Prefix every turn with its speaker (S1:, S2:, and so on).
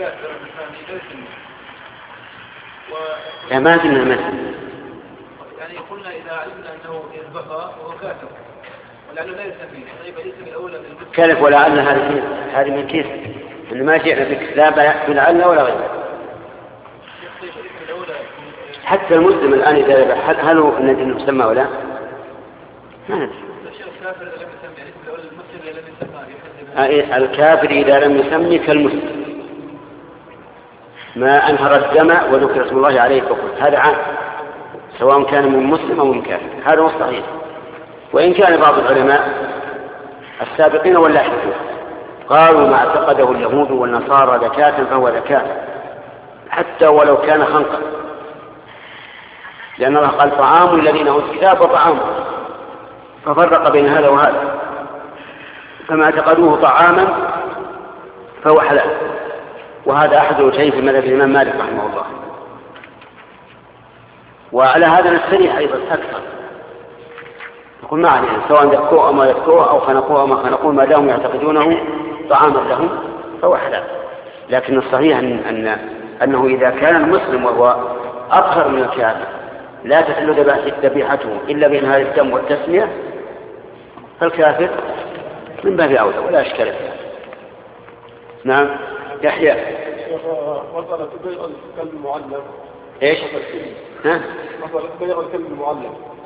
S1: الكافر الثاني لا يسمي
S2: لا ما قلنا مثل
S1: يعني قلنا إذا علمنا أنه يذبح وهو كافر ولعله لا يسمي طيب الاسم الأولى
S2: كلف ولعل هذه من كيس إن ما جئنا بك لا بلعل ولا غيره. حتى المسلم الآن إذا ذبح هل هو ندري أنه يسمى ولا ما ندري. الكافر إذا لم يسمي كالمسلم ما أنهر الدم وذكر اسم الله عليه فقط هذا عام سواء كان من مسلم أو من كافر هذا مستحيل. وإن كان بعض العلماء السابقين واللاحقين قالوا ما اعتقده اليهود والنصارى زكاة فهو زكاة حتى ولو كان خنقا لأن الله قال طعام الذين أوتوا الكتاب وطعام ففرق بين هذا وهذا فما اعتقدوه طعاما فهو حلال وهذا أحد وجهين في مذهب الإمام مالك رحمه الله. وعلى هذا نستريح أيضا أكثر يقول ما علينا سواء ذكوه أو ما ذكوه أو خنقوه أو ما خنقوه ما داموا يعتقدونه طعاما لهم فهو حلال. لكن الصحيح أنه إذا كان المسلم وهو أطهر من الكافر لا تحل ذبيحته إلا بإنهار الدم والتسمية فالكافر من باب أولى ولا أشكال فيها. نعم يحيى
S3: مسألة بيع الكلب المعلم
S2: إيش؟
S3: مسألة بيع الكلب المعلم